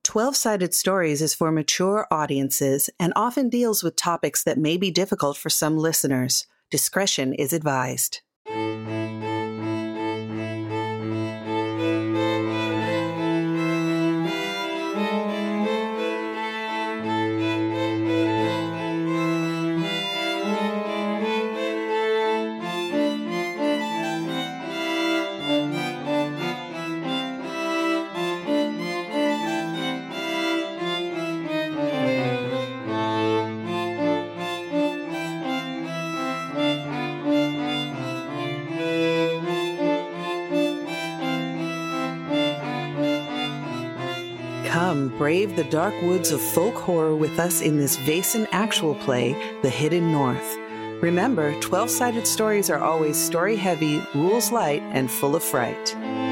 12-Sided Stories is for mature audiences and often deals with topics that may be difficult for some listeners. Discretion is advised. Come brave the dark woods of folk horror with us in this Vaesen actual play, The Hidden North. Remember, 12-Sided Stories are always story-heavy, rules-light, and full of fright.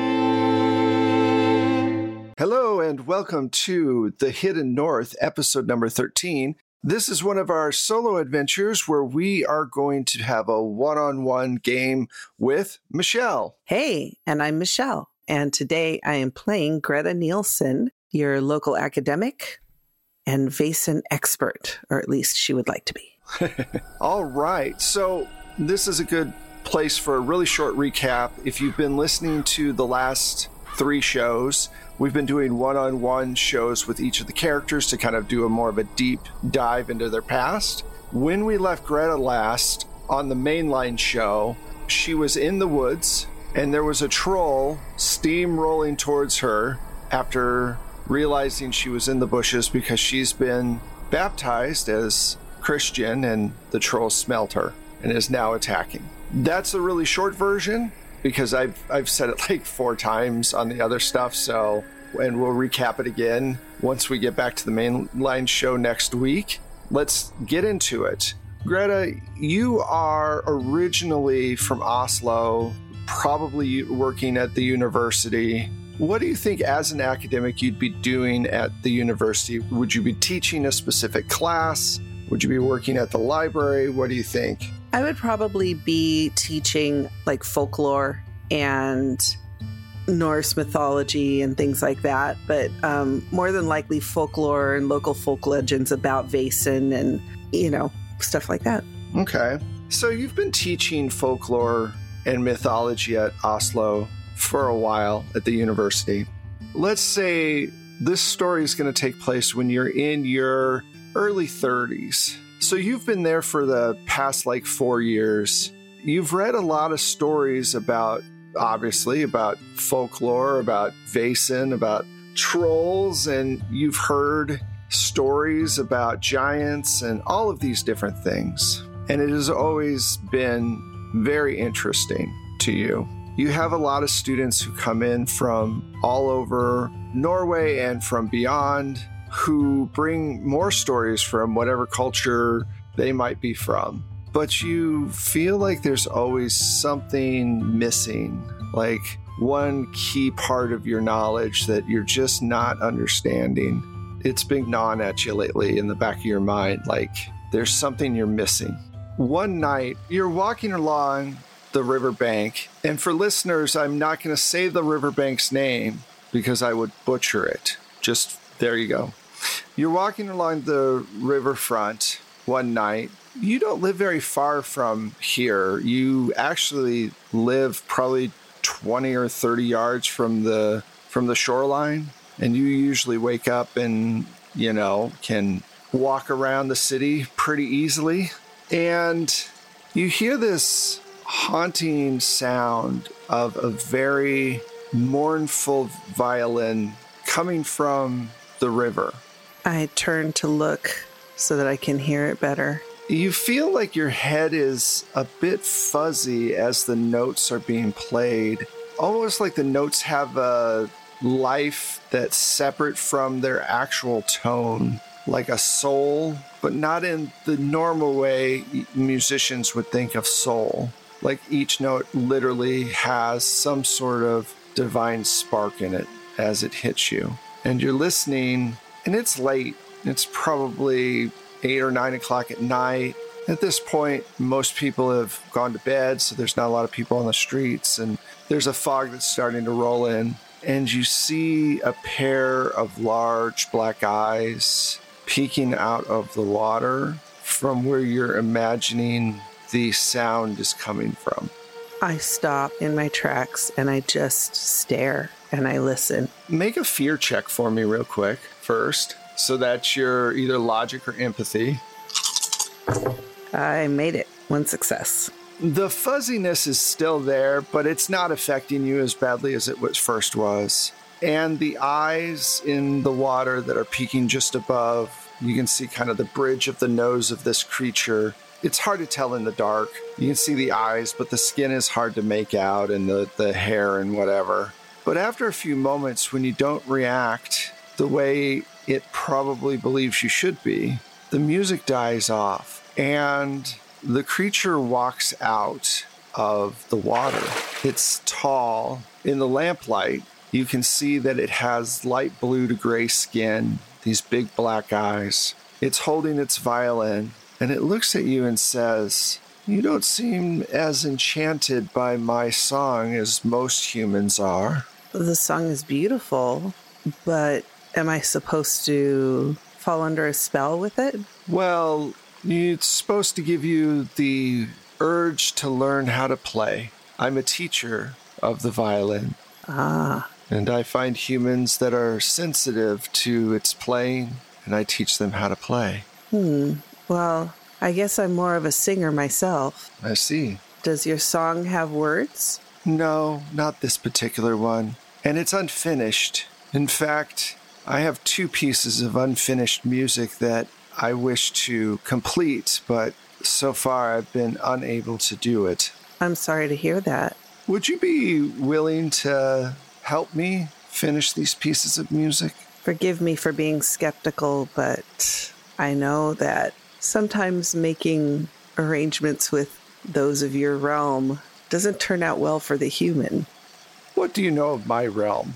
Hello and welcome to The Hidden North, episode number 13. This is one of our solo adventures where we are going to have a one-on-one game with Michelle. Hey, and I'm Michelle, and today I am playing Greta Nielsen, your local academic and Vaesen expert, or at least she would like to be. All right, so this is a good place for a really short recap. If you've been listening to the last 3 shows, we've been doing one-on-one shows with each of the characters to kind of do a more of a deep dive into their past. When we left Greta last on the mainline show, she was in the woods and there was a troll steamrolling towards her after realizing she was in the bushes because she's been baptized as Christian and the troll smelt her and is now attacking. That's a really short version because I've said it like 4 times on the other stuff, so, and we'll recap it again once we get back to the mainline show next week. Let's get into it. Greta, you are originally from Oslo, probably working at the university. What do you think as an academic you'd be doing at the university? Would you be teaching a specific class? Would you be working at the library? What do you think? I would probably be teaching like folklore and Norse mythology and things like that, but more than likely folklore and local folk legends about Vaesen and, stuff like that. Okay. So you've been teaching folklore and mythology at Oslo for a while at the university. Let's say this story is going to take place when you're in your early 30s. So you've been there for the past 4 years. You've read a lot of stories about folklore, about Vaesen, about trolls, and you've heard stories about giants and all of these different things. And it has always been very interesting to you. You have a lot of students who come in from all over Norway and from beyond who bring more stories from whatever culture they might be from. But you feel like there's always something missing, like one key part of your knowledge that you're just not understanding. It's been gnawing at you lately in the back of your mind, like there's something you're missing. One night, you're walking along the riverbank, and for listeners, I'm not going to say the riverbank's name because I would butcher it. Just there you go. You're walking along the riverfront one night. You don't live very far from here. You actually live probably 20 or 30 yards from the shoreline, and you usually wake up and, can walk around the city pretty easily. And you hear this haunting sound of a very mournful violin coming from the river. I turn to look so that I can hear it better. You feel like your head is a bit fuzzy as the notes are being played, almost like the notes have a life that's separate from their actual tone, like a soul, but not in the normal way musicians would think of soul. Like each note literally has some sort of divine spark in it as it hits you. And you're listening, and it's late. It's probably 8 or 9 o'clock at night. At this point, most people have gone to bed, so there's not a lot of people on the streets, and there's a fog that's starting to roll in. and you see a pair of large black eyes peeking out of the water from where you're imagining the sound is coming from. I stop in my tracks and I just stare and I listen. Make a fear check for me real quick first. So that's your either logic or empathy. I made it. 1 success. The fuzziness is still there, but it's not affecting you as badly as it first was. And the eyes in the water that are peeking just above, you can see kind of the bridge of the nose of this creature. It's hard to tell in the dark. You can see the eyes, but the skin is hard to make out, and the hair and whatever. But after a few moments, when you don't react the way it probably believes you should be, the music dies off, and the creature walks out of the water. It's tall. In the lamplight, you can see that it has light blue to gray skin, these big black eyes. It's holding its violin, and it looks at you and says, "You don't seem as enchanted by my song as most humans are." The song is beautiful, but am I supposed to fall under a spell with it? Well, it's supposed to give you the urge to learn how to play. I'm a teacher of the violin. And I find humans that are sensitive to its playing, and I teach them how to play. Well, I guess I'm more of a singer myself. I see. Does your song have words? No, not this particular one. And it's unfinished. In fact, I have 2 pieces of unfinished music that I wish to complete, but so far I've been unable to do it. I'm sorry to hear that. Would you be willing to help me finish these pieces of music? Forgive me for being skeptical, but I know that sometimes making arrangements with those of your realm doesn't turn out well for the human. What do you know of my realm?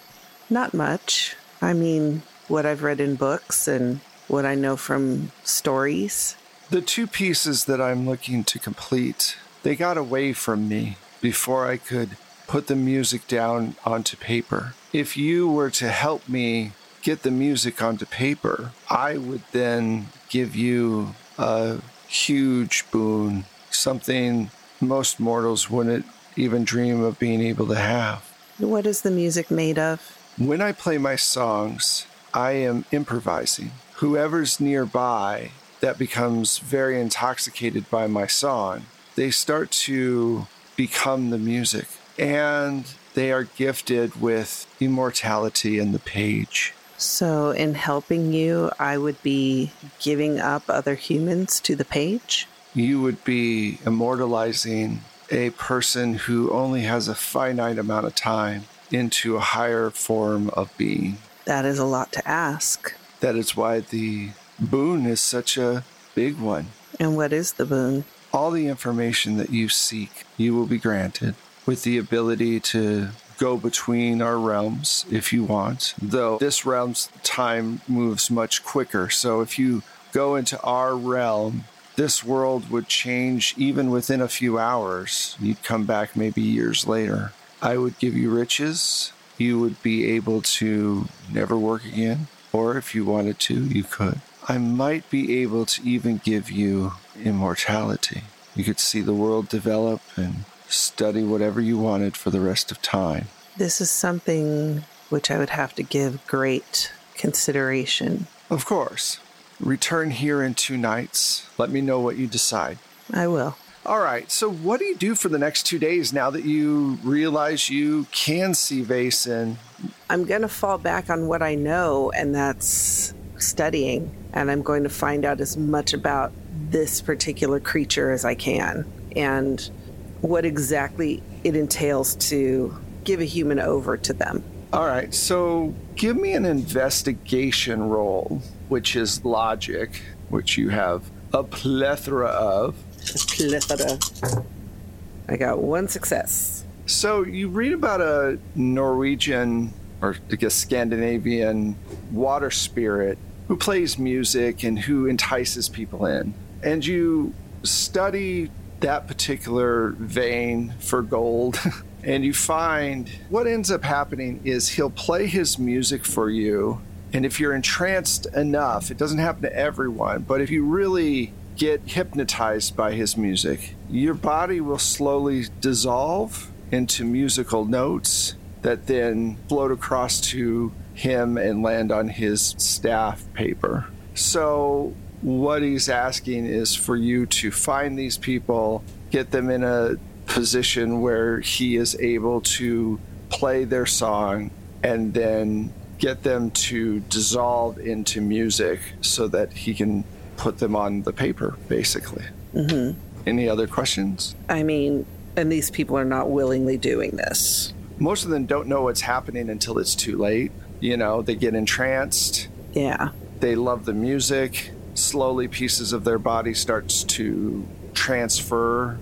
Not much. I mean, what I've read in books and what I know from stories. The 2 pieces that I'm looking to complete, they got away from me before I could put the music down onto paper. If you were to help me get the music onto paper, I would then give you a huge boon, something most mortals wouldn't even dream of being able to have. What is the music made of? When I play my songs, I am improvising. Whoever's nearby that becomes very intoxicated by my song, they start to become the music, and they are gifted with immortality in the page. So in helping you, I would be giving up other humans to the page? You would be immortalizing a person who only has a finite amount of time into a higher form of being. That is a lot to ask. That is why the boon is such a big one. And what is the boon? All the information that you seek, you will be granted, with the ability to go between our realms if you want, though this realm's time moves much quicker. So if you go into our realm, this world would change even within a few hours. You'd come back maybe years later. I would give you riches. You would be able to never work again, or if you wanted to, you could. I might be able to even give you immortality. You could see the world develop and study whatever you wanted for the rest of time. This is something which I would have to give great consideration. Of course. Return here in 2 nights. Let me know what you decide. I will. All right, so what do you do for the next 2 days now that you realize you can see Vaesen? I'm going to fall back on what I know, and that's studying. And I'm going to find out as much about this particular creature as I can, and what exactly it entails to give a human over to them. All right, so give me an investigation roll, which is logic, which you have a plethora of. I got 1 success. So you read about a Norwegian, or I guess Scandinavian, water spirit who plays music and who entices people in. And you study that particular vein for gold And you find what ends up happening is he'll play his music for you. And if you're entranced enough, it doesn't happen to everyone, but if you really get hypnotized by his music, your body will slowly dissolve into musical notes that then float across to him and land on his staff paper. So what he's asking is for you to find these people, get them in a position where he is able to play their song, and then get them to dissolve into music so that he can put them on the paper, basically. Mm-hmm. Any other questions? I mean, and these people are not willingly doing this. Most of them don't know what's happening until it's too late. You know, they get entranced. Yeah. They love the music. Slowly, pieces of their body starts to transform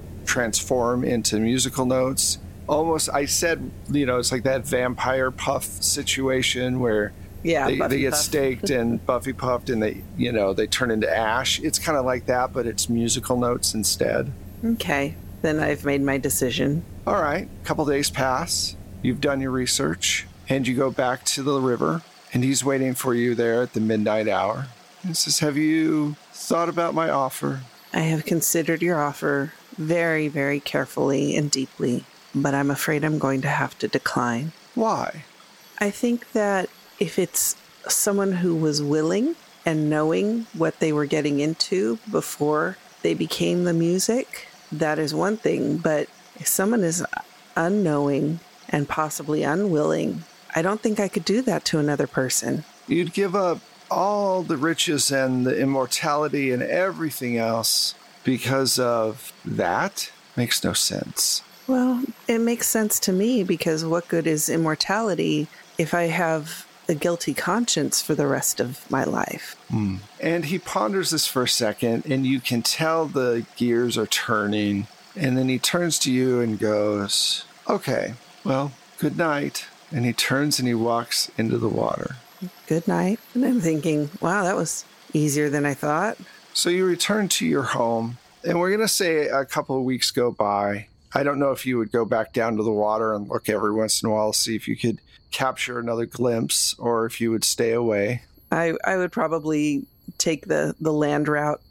into musical notes. Almost, I said, you know, it's like that vampire puff situation where they get staked and Buffy puffed and they turn into ash. It's kind of like that, but it's musical notes instead. Okay, then I've made my decision. All right, a couple days pass. You've done your research and you go back to the river and he's waiting for you there at the midnight hour. He says, have you thought about my offer? I have considered your offer very, very carefully and deeply, but I'm afraid I'm going to have to decline. Why? I think that if it's someone who was willing and knowing what they were getting into before they became the music, that is one thing. But if someone is unknowing and possibly unwilling, I don't think I could do that to another person. You'd give up all the riches and the immortality and everything else because of that? Makes no sense. Well, it makes sense to me because what good is immortality if I have a guilty conscience for the rest of my life? And he ponders this for a second, and you can tell the gears are turning. And then he turns to you and goes, okay, well, good night. And he turns and he walks into the water. Good night. And I'm thinking, wow, that was easier than I thought. So you return to your home, and we're going to say a couple of weeks go by. I don't know if you would go back down to the water and look every once in a while to see if you could capture another glimpse or if you would stay away. I would probably take the land route,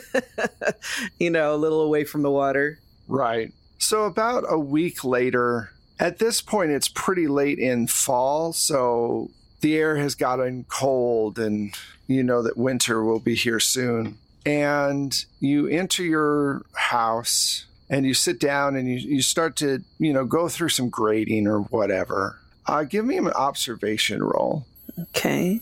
a little away from the water. Right. So about a week later, at this point, it's pretty late in fall, so the air has gotten cold and you know that winter will be here soon. And you enter your house and you sit down and you start to, go through some grading or whatever. Give me an observation roll. Okay.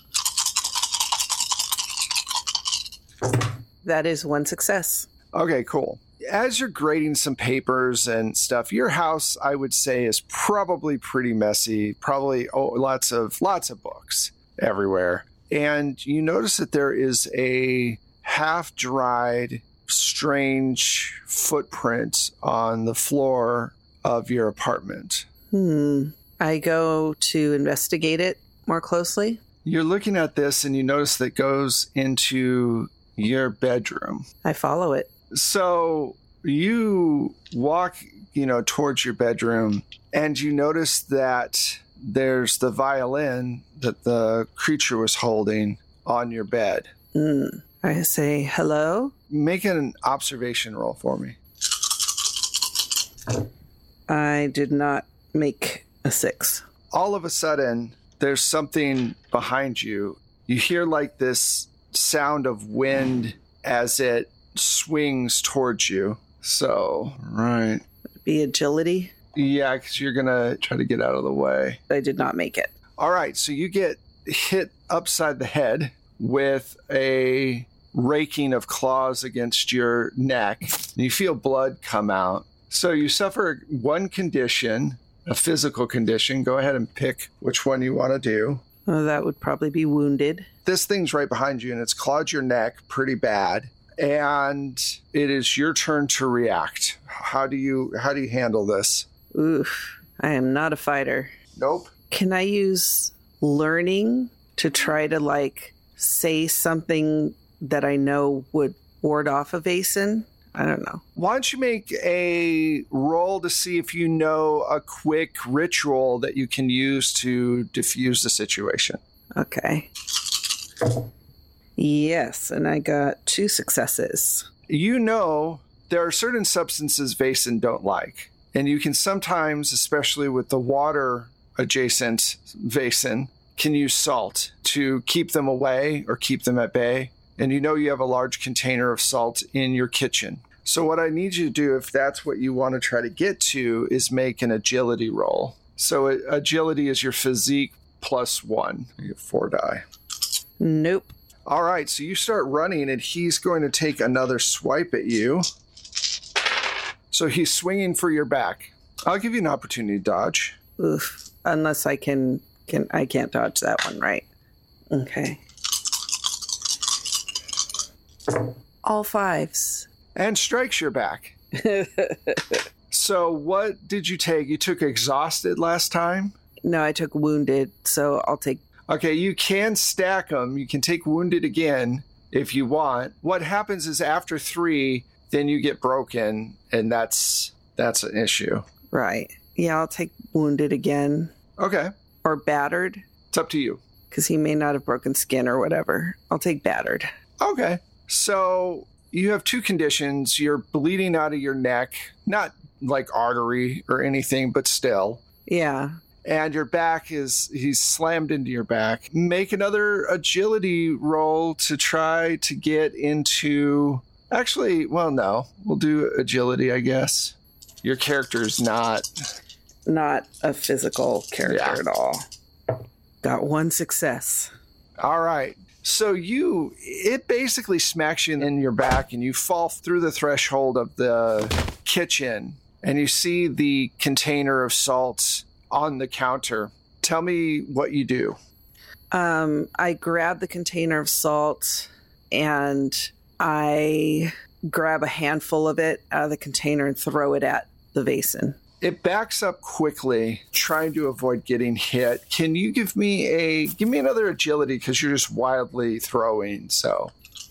That is one success. Okay, cool. As you're grading some papers and stuff, your house, I would say, is probably pretty messy. Probably lots of books everywhere. And you notice that there is a half-dried, strange footprint on the floor of your apartment. I go to investigate it more closely. You're looking at this and you notice that it goes into your bedroom. I follow it. So you walk, towards your bedroom and you notice that there's the violin that the creature was holding on your bed. I say, hello? Make an observation roll for me. I did not make a 6. All of a sudden, there's something behind you. You hear like this sound of wind as it swings towards you. So, right. Be agility? Yeah, because you're going to try to get out of the way. I did not make it. All right, so you get hit upside the head with a raking of claws against your neck. You feel blood come out. So you suffer one condition, a physical condition. Go ahead and pick which one you want to do. Well, that would probably be wounded. This thing's right behind you, and it's clawed your neck pretty bad. And it is your turn to react. How do you handle this? Oof, I am not a fighter. Nope. Can I use learning to try to say something that I know would ward off a Vaesen? I don't know. Why don't you make a roll to see if you know a quick ritual that you can use to diffuse the situation? Okay. Yes, and I got 2 successes. You know there are certain substances Vaesen don't like. And you can sometimes, especially with the water adjacent Vaesen, can use salt to keep them away or keep them at bay. And you know you have a large container of salt in your kitchen. So what I need you to do, if that's what you want to try to get to, is make an agility roll. So agility is your physique +1. You get 4 die. Nope. All right, so you start running, and he's going to take another swipe at you. So he's swinging for your back. I'll give you an opportunity to dodge. Oof. Unless I can I can't dodge that one, right? Okay. All 5s. And strikes your back. So what did you take? You took exhausted last time? No, I took wounded, so I'll take... Okay, you can stack them. You can take wounded again if you want. What happens is after 3, then you get broken, and that's an issue. Right. Yeah, I'll take wounded again. Okay. Or battered. It's up to you. Because he may not have broken skin or whatever. I'll take battered. Okay. So you have 2 conditions. You're bleeding out of your neck, not like artery or anything, but still. Yeah. And your back he's slammed into your back. Make another agility roll to try to get into... Actually, well, no. We'll do agility, I guess. Your character's not a physical character at all. Got 1 success. All right. So it basically smacks you in your back, and you fall through the threshold of the kitchen, and you see the container of salt on the counter. Tell me what you do. I grab the container of salt, and I grab a handful of it out of the container and throw it at the Vaesen. It backs up quickly, trying to avoid getting hit. Can you give me another agility, because you're just wildly throwing, so.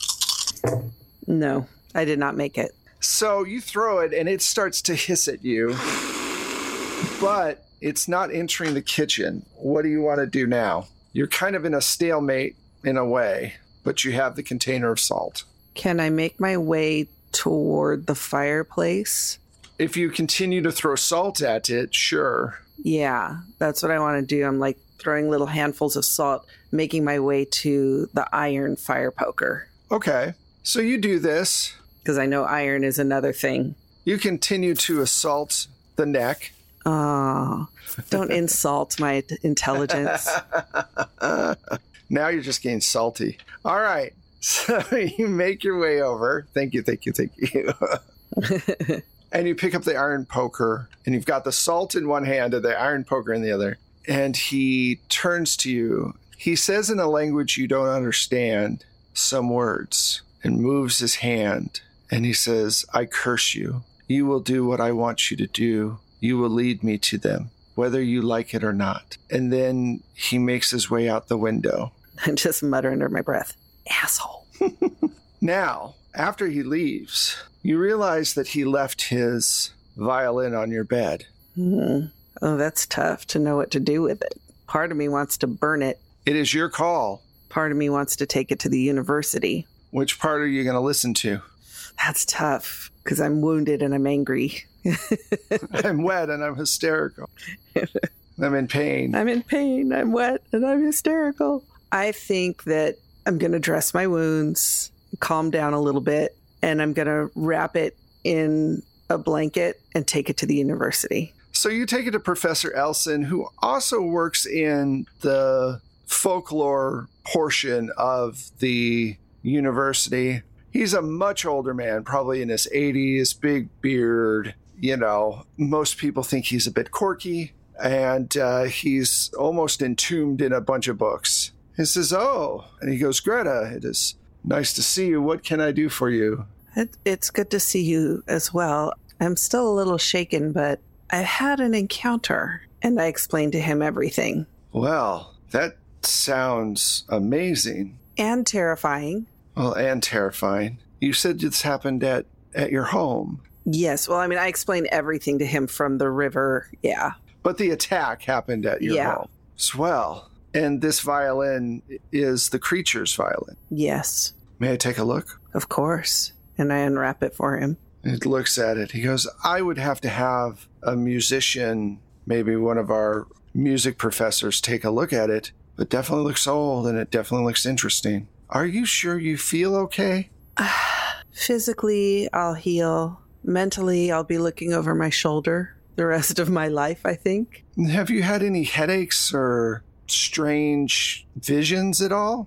No, I did not make it. So you throw it, and it starts to hiss at you, but it's not entering the kitchen. What do you want to do now? You're kind of in a stalemate in a way, but you have the container of salt. Can I make my way toward the fireplace? If you continue to throw salt at it, sure. Yeah, that's what I want to do. I'm like throwing little handfuls of salt, making my way to the iron fire poker. Okay, so you do this. Because I know iron is another thing. You continue to assault the neck. Oh, don't insult my intelligence. Now you're just getting salty. All right, so you make your way over. Thank you. And you pick up the iron poker, and you've got the salt in one hand and the iron poker in the other. And he turns to you. He says in a language you don't understand some words and moves his hand. And he says, I curse you. You will do what I want you to do. You will lead me to them, whether you like it or not. And then he makes his way out the window. I just mutter under my breath, asshole. Now, after he leaves, you realize that he left his violin on your bed. Oh, that's tough to know what to do with it. Part of me wants to burn it. It is your call. Part of me wants to take it to the university. Which part are you going to listen to? That's tough, because I'm wounded and I'm angry. I'm wet and I'm hysterical. I'm in pain. I'm wet and I'm hysterical. I think that I'm going to dress my wounds, calm down a little bit, and I'm going to wrap it in a blanket and take it to the university. So you take it to Professor Elson, who also works in the folklore portion of the university. He's a much older man, probably in his 80s, big beard. You know, most people think he's a bit quirky, and he's almost entombed in a bunch of books. He says, oh, and he goes, Greta, it is nice to see you. What can I do for you? It's good to see you as well. I'm still a little shaken, but I've had an encounter, and I explained to him everything. Well, that sounds amazing. And terrifying. Well, and terrifying. You said this happened at at your home. Yes. Well, I mean, I explained everything to him from the river. Yeah. But the attack happened at your home. Swell. And this violin is the creature's violin. Yes. May I take a look? Of course. And I unwrap it for him. He looks at it. He goes, I would have to have a musician, maybe one of our music professors, take a look at it. But definitely looks old and it definitely looks interesting. Are you sure you feel okay? Physically, I'll heal. Mentally, I'll be looking over my shoulder the rest of my life, I think. Have you had any headaches or strange visions at all?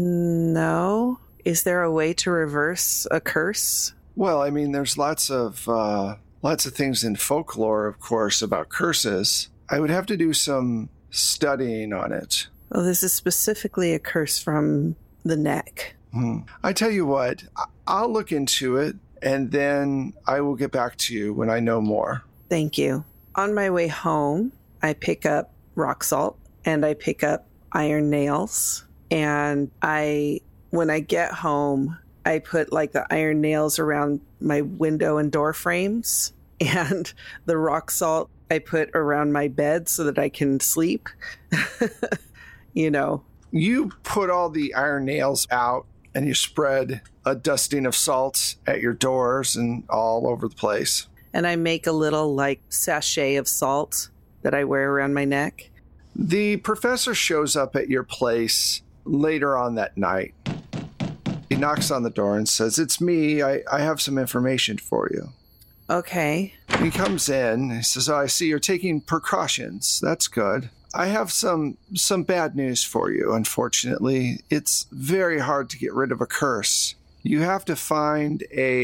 No. Is there a way to reverse a curse? Well, I mean, there's lots of things in folklore, of course, about curses. I would have to do some studying on it. Well, this is specifically a curse from the neck. I tell you what, I'll look into it, and then I will get back to you when I know more. Thank you. On my way home, I pick up rock salt and I pick up iron nails. And when I get home, I put like the iron nails around my window and door frames, and the rock salt I put around my bed so that I can sleep. You know. You put all the iron nails out and you spread a dusting of salt at your doors and all over the place. And I make a little like sachet of salt that I wear around my neck. The professor shows up at your place later on that night. He knocks on the door and says, "It's me. I have some information for you." Okay. He comes in. He says, "Oh, I see you're taking precautions. That's good. I have some bad news for you, unfortunately. It's very hard to get rid of a curse. You have to find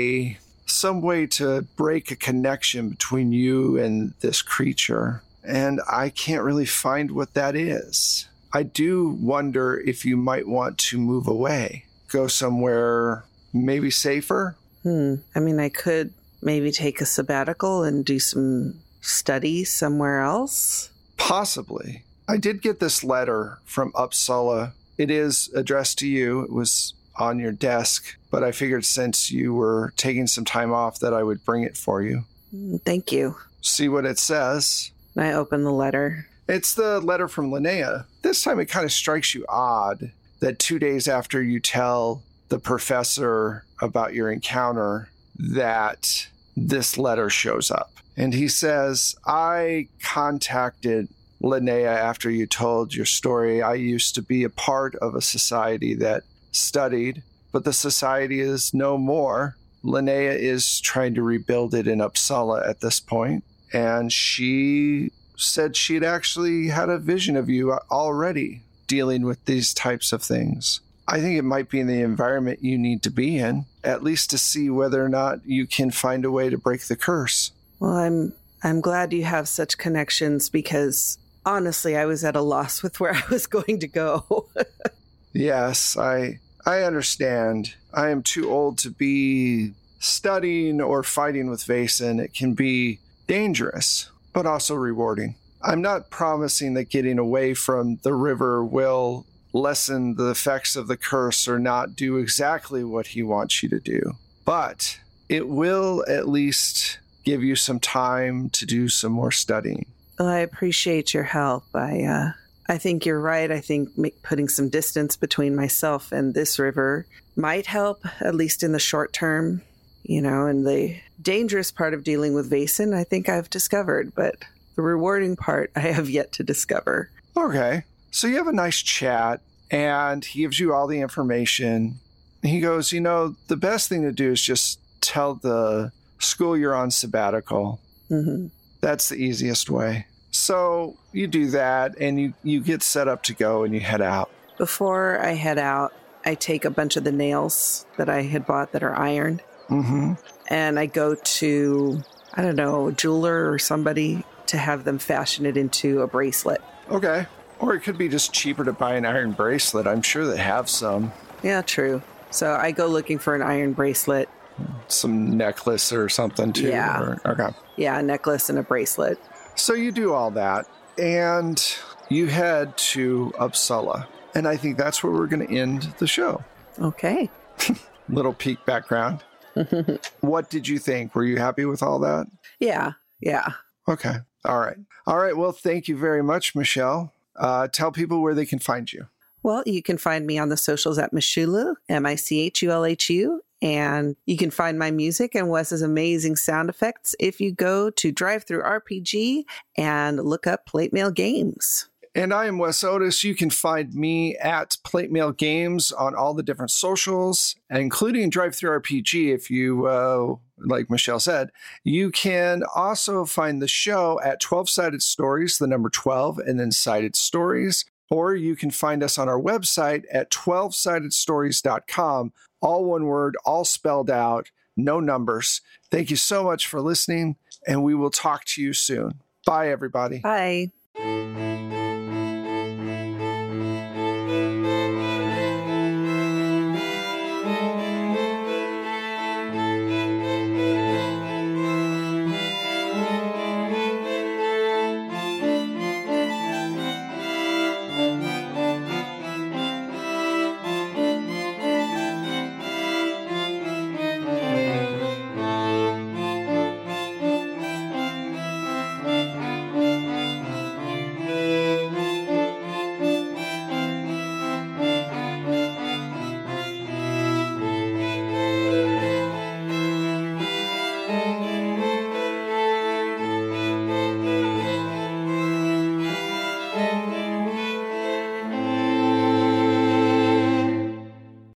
some way to break a connection between you and this creature. And I can't really find what that is. I do wonder if you might want to move away, go somewhere maybe safer." I mean, I could maybe take a sabbatical and do some study somewhere else. Possibly. I did get this letter from Uppsala. It is addressed to you. It was on your desk, but I figured since you were taking some time off that I would bring it for you. Thank you. See what it says. And I open the letter. It's the letter from Linnea. This time it kind of strikes you odd that 2 days after you tell the professor about your encounter that this letter shows up. And he says, "I contacted Linnea after you told your story. I used to be a part of a society that studied, but the society is no more. Linnea is trying to rebuild it in Uppsala at this point, and she said she'd actually had a vision of you already dealing with these types of things. I think it might be in the environment you need to be in, at least to see whether or not you can find a way to break the curse." Well, I'm glad you have such connections because honestly, I was at a loss with where I was going to go. Yes, I understand. I am too old to be studying or fighting with Vaesen. It can be dangerous, but also rewarding. I'm not promising that getting away from the river will lessen the effects of the curse or not do exactly what he wants you to do, but it will at least give you some time to do some more studying. Well, I appreciate your help. I think you're right. I think putting some distance between myself and this river might help, at least in the short term. You know, and the dangerous part of dealing with Vaesen, I think I've discovered, but the rewarding part I have yet to discover. Okay. So you have a nice chat, and he gives you all the information. He goes, the best thing to do is just tell the school you're on sabbatical. Mm-hmm. That's the easiest way. So you do that, and you get set up to go, and you head out. Before I head out, I take a bunch of the nails that I had bought that are ironed. Mm-hmm. And I go to, I don't know, a jeweler or somebody to have them fashion it into a bracelet. Okay. Or it could be just cheaper to buy an iron bracelet. I'm sure they have some. Yeah, true. So I go looking for an iron bracelet. Some necklace or something, too. Yeah. Okay. Yeah, a necklace and a bracelet. So you do all that, and you head to Uppsala. And I think that's where we're going to end the show. Okay. Little peek background. What did you think? Were you happy with all that? Yeah. Okay. All right. Well, thank you very much, Michelle. Tell people where they can find you. Well, you can find me on the socials at Michulu, Michulhu. And you can find my music and Wes's amazing sound effects if you go to Drive-Thru RPG and look up Plate Mail Games. And I am Wes Otis. You can find me at Plate Mail Games on all the different socials, including Drive-Thru RPG. If you, like Michelle said, you can also find the show at 12-Sided Stories, the number 12, and then Sided Stories. Or you can find us on our website at 12sidedstories.com. All one word, all spelled out, no numbers. Thank you so much for listening, and we will talk to you soon. Bye, everybody. Bye.